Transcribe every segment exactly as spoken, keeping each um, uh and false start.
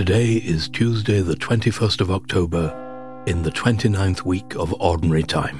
Today is Tuesday the twenty-first of October in the twenty-ninth week of Ordinary Time.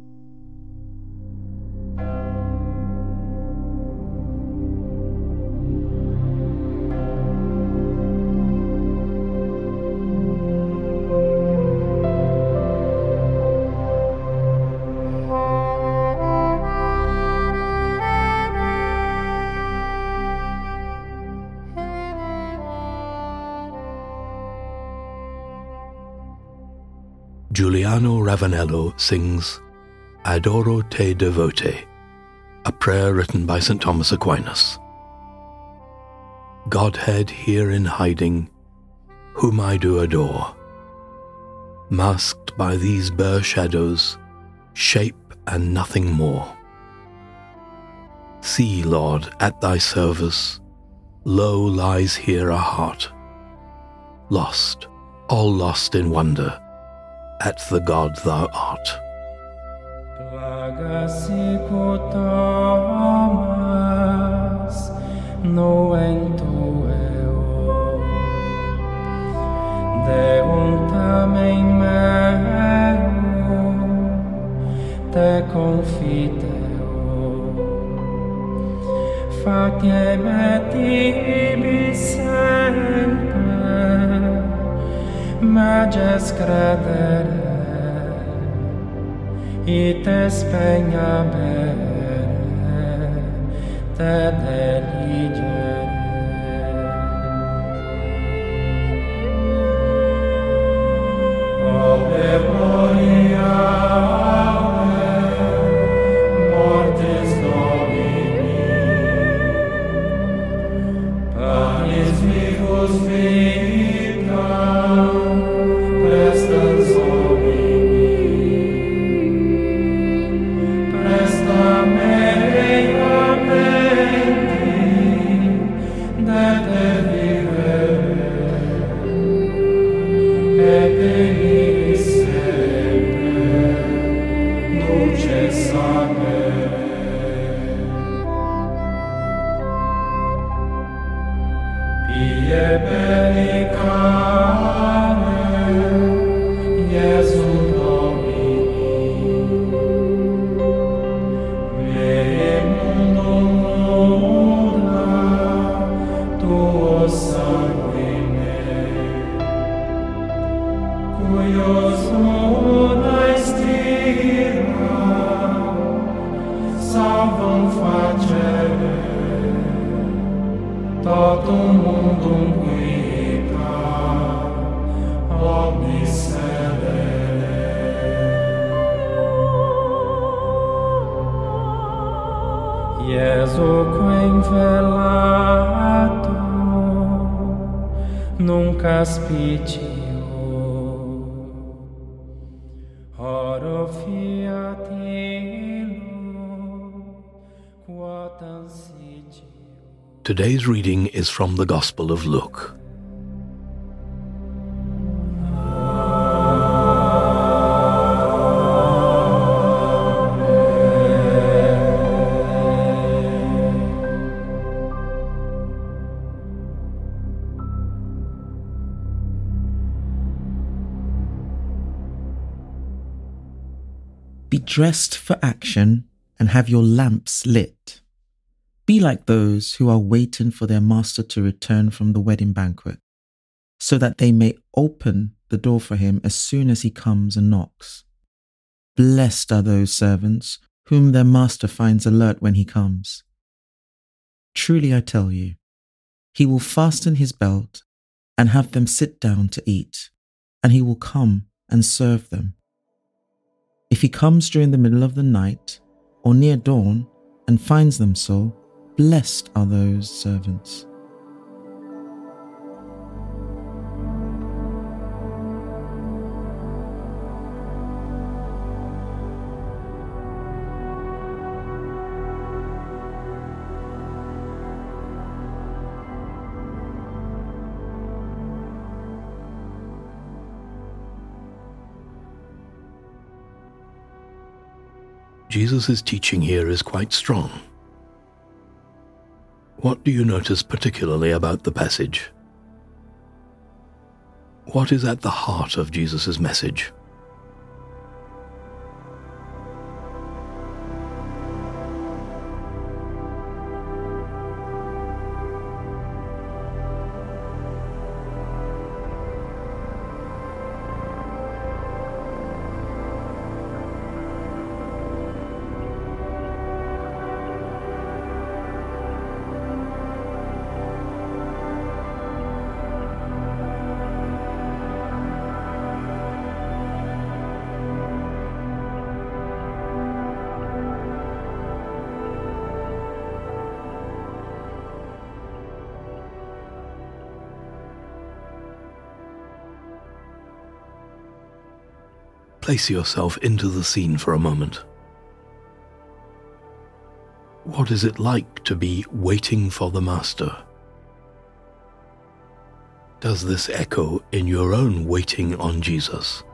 Giuliano Ravanello sings Adoro te devote, a prayer written by Saint Thomas Aquinas. Godhead here in hiding, whom I do adore, masked by these bare shadows, shape and nothing more. See, Lord, at thy service, lo lies here a heart, lost, all lost in wonder, at the God thou art. Plagas Thomas, noento eo, Deum tamen meo, te confiteo, faciem et ibi semper, mages credere, ite spegna bere, te deligere. Ave gloria, mortis Domini, panis vivus vita, prestans Domini, presta mea menti, de te vivere, et veni sempre, nuce sapere. Pie bellicare, Iesum Domini, vere mundum nuda, tuo sanguine, cuius nuda stira, salvum facere, totum mundum quica, omnis celere. Iesu quem velato, nunca spitio, oro fiat illo, quotam sigio. Today's reading is from the Gospel of Luke. Be dressed for action and have your lamps lit. Be like those who are waiting for their master to return from the wedding banquet, so that they may open the door for him as soon as he comes and knocks. Blessed are those servants whom their master finds alert when he comes. Truly I tell you, he will fasten his belt and have them sit down to eat, and he will come and serve them. If he comes during the middle of the night or near dawn and finds them so, blessed are those servants. Jesus' teaching here is quite strong. What do you notice particularly about the passage? What is at the heart of Jesus' message? Place yourself into the scene for a moment. What is it like to be waiting for the Master? Does this echo in your own waiting on Jesus?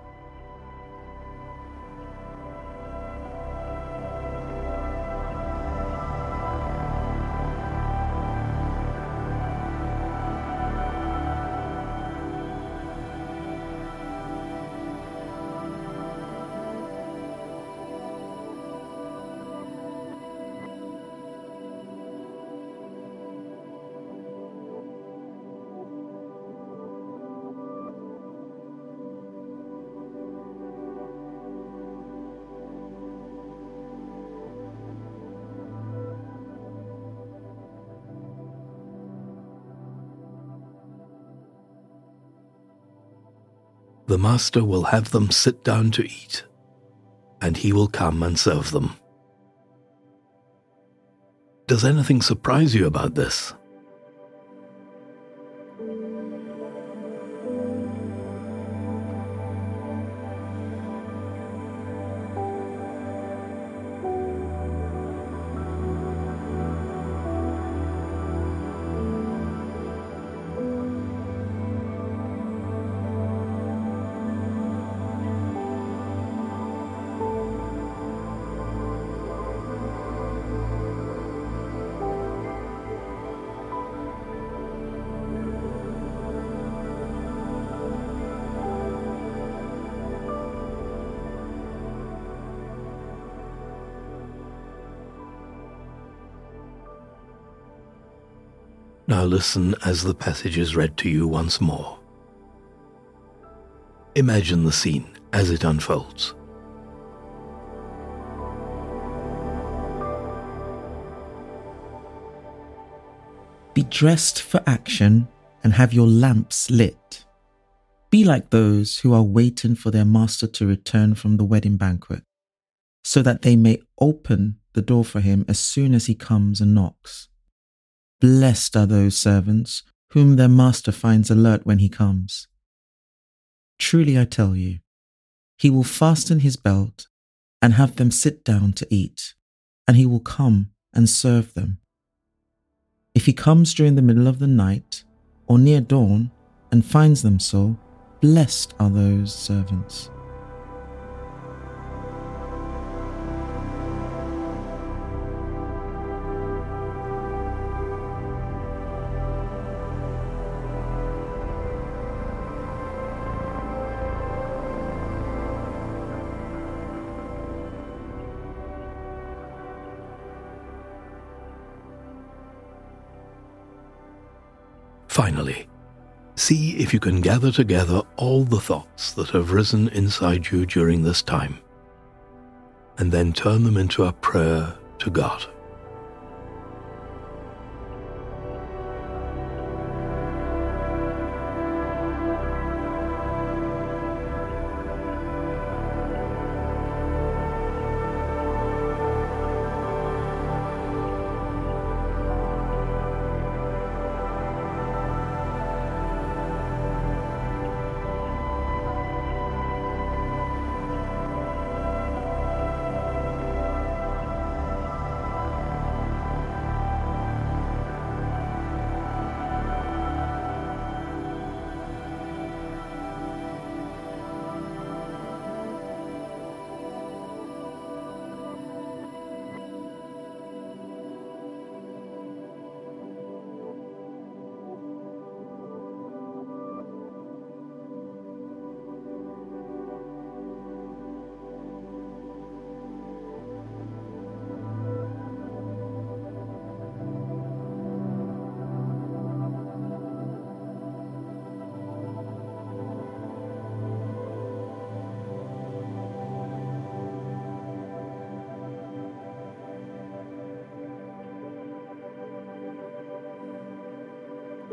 The Master will have them sit down to eat, and he will come and serve them. Does anything surprise you about this? Now listen as the passage is read to you once more. Imagine the scene as it unfolds. Be dressed for action and have your lamps lit. Be like those who are waiting for their master to return from the wedding banquet, so that they may open the door for him as soon as he comes and knocks. Blessed are those servants whom their master finds alert when he comes. Truly I tell you, he will fasten his belt and have them sit down to eat, and he will come and serve them. If he comes during the middle of the night or near dawn and finds them so, blessed are those servants. Finally, see if you can gather together all the thoughts that have risen inside you during this time, and then turn them into a prayer to God.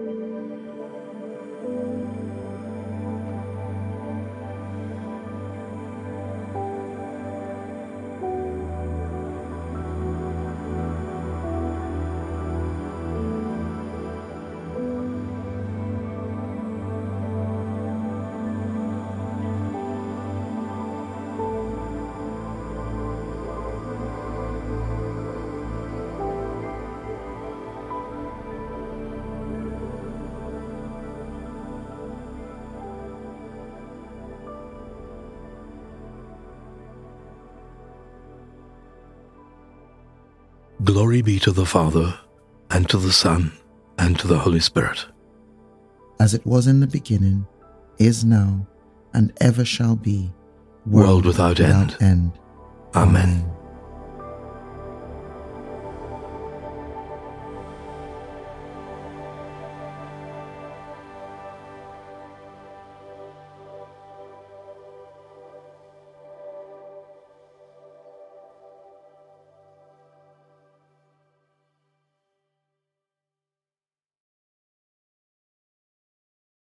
Glory be to the Father, and to the Son, and to the Holy Spirit. As it was in the beginning, is now, and ever shall be, World without end. end. Amen.